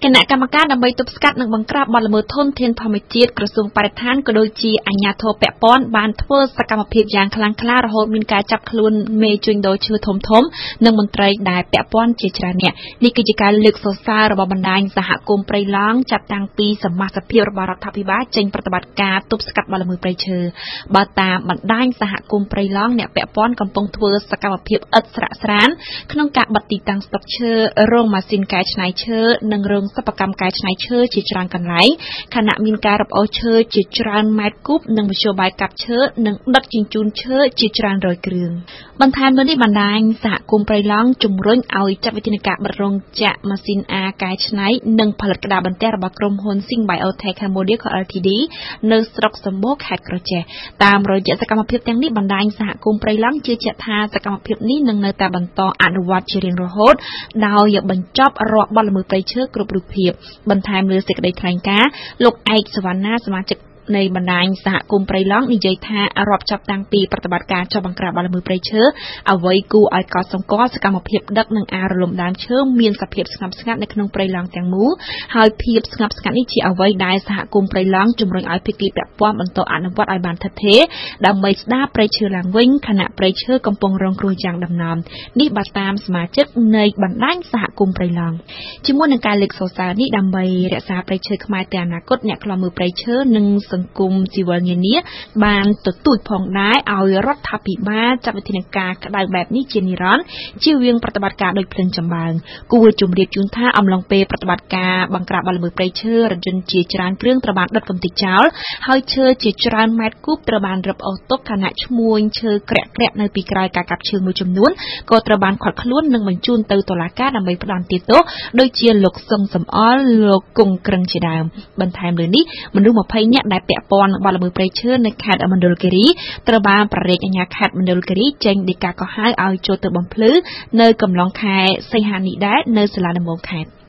គណៈកម្មការដើម្បីទប់ស្កាត់និងបង្ក្រាបបទល្មើសធនធានធម្មជាតិក្រសួងបរិស្ថានក៏ដូចជាអាជ្ញាធរពាក់ព័ន្ធបានធ្វើសកម្មភាពយ៉ាងខ្លាំងក្លារហូតមានការចាប់ខ្លួនមេជួញដូរឈើធំៗនិងមន្ត្រីដែលពាក់ព័ន្ធជាច្រើនអ្នកនេះគឺជាការលើកសរសើររបស់បណ្ដាញសហគមន៍ព្រៃឡង់ចាប់តាំងពីសមាជិកភាពរបស់រដ្ឋាភិបាលចេញប្រតិបត្តិការទប់ស្កាត់បទល្មើសព្រៃឈើបើតាមបណ្ដាញសហគមន៍ព្រៃឡង់អ្នកពាក់ព័ន្ធកំពុងធ្វើសកម្មភាពឥតស្រាកស្រានក្នុងការបិទទីតាំងស្តុកឈើរោងម៉ាស៊ីនកែច្នៃឈើនិងរោងសិប្បកម្មកែច្នៃឈើជាច្រើនកន្លែងខណៈមានការរឹបអូសឈើជាច្រើនម៉ែត្រគូបនិងមធ្យោបាយកាប់ឈើនិងដឹកជញ្ជូនឈើជាច្រើនរយគ្រឿងបន្ថែមលើនេះបណ្ដាញសហគមន៍ព្រៃឡង់ជំរុញឲ្យចាត់វិធានការបិទរោងចក្រម៉ាស៊ីនអាកែច្នៃនិងផលិតក្តារបន្ទះរបស់ក្រុមហ៊ុន Sing Biotech Cambodia Co Ltd នៅស្រុកសម្បូរខេត្តក្រចេះតាមរយៈសកម្មភាពទាំងនេះបណ្ដាញសហគមន៍ព្រៃឡង់ជឿជាក់ថាសកម្មភាពនេះនឹងនៅតែបន្តអនុវត្តជារៀងរហូតដោយបញ្ចប់រាល់បទល្មើសព្រៃឈើគ្រប់រូបភាពបន្ថែមលើសេចក្តីថ្លែងការណ៍លោកឯកសវណ្ណាសមាជិកនៃបណ្ដាញសហគមន៍ព្រៃឡង់និយាយថារាប់ចាប់តាំងពីប្រតិបត្តិការចុះបង្ក្រាបបទល្មើសព្រៃឈើអ្វីគួរឲ្យកត់សម្គាល់សកម្មភាពដឹកនិងអារលំដើមឈើមានសភាពស្ងប់ស្ងាត់នៅក្នុងព្រៃឡង់ទាំងមូលហើយភាពស្ងប់ស្ងាត់នេះជាអ្វីដែលសហគមន៍ព្រៃឡង់ជំរុញឲ្យភាគីពាក់ព័ន្ធបន្តអនុវត្តឲ្យបានថិតថេរដើម្បីស្ដារព្រៃឈើឡើងវិញខណៈព្រៃឈើកំពុងរងគ្រោះយ៉ាងដំណំនេះបើតាមសមាជិកនៃបណ្ដាញសហគមន៍ព្រៃឡង់ជាមួយនឹងការលើកសរសើរនេះដើម្បីរក្សាព្រៃឈើខ្មែរទៅអនាគតអ្នកខ្លាំមើលព្រៃឈើនិងសង្គមស៊ីវិលនានាបានទទូចផងដែរឲ្យរដ្ឋាភិបាលចាត់វិធានការក្តៅបែបនេះជានិរន្តរ៍ជៀសវាងប្រតិបត្តិការដូចភ្លើងចម្បាំងគួរជម្រាបជូនថាអំឡុងពេលប្រតិបត្តិការបង្ក្រាបបទល្មើសព្រៃឈើរថយន្តជាច្រើនគ្រឿងត្រូវបានដុតកំទេចចោលហើយឈើជាច្រើនម៉ែត្រគូបត្រូវបានរឹបអូសទុកខណៈឈ្មួញឈើក្រាក់ៗនៅពីក្រោយការកាប់ឈើមួយចំនួនក៏ត្រូវបានឃាត់ខ្លួននិងបញ្ជូនទៅតុលាការដើម្បីផ្ដន្ទាទោសដូចជាលោកសឹងសំអល់លោកគង់ក្រឹងជាដើមបន្ថែមលើនេះមនុស្ស20នាក់ដែលពាក់ព័ន្ធបទល្មើសព្រៃឈើនៅខេត្តមណ្ឌលគិរីត្រូវបានប្ររេកអាជ្ញាខេត្តមណ្ឌលគិរីចេញដីកាកោះហៅឲ្យចូលទៅបំភ្លឺនៅកំឡុងខែសីហានេះដែរនៅសាលាដំបងខេត្ត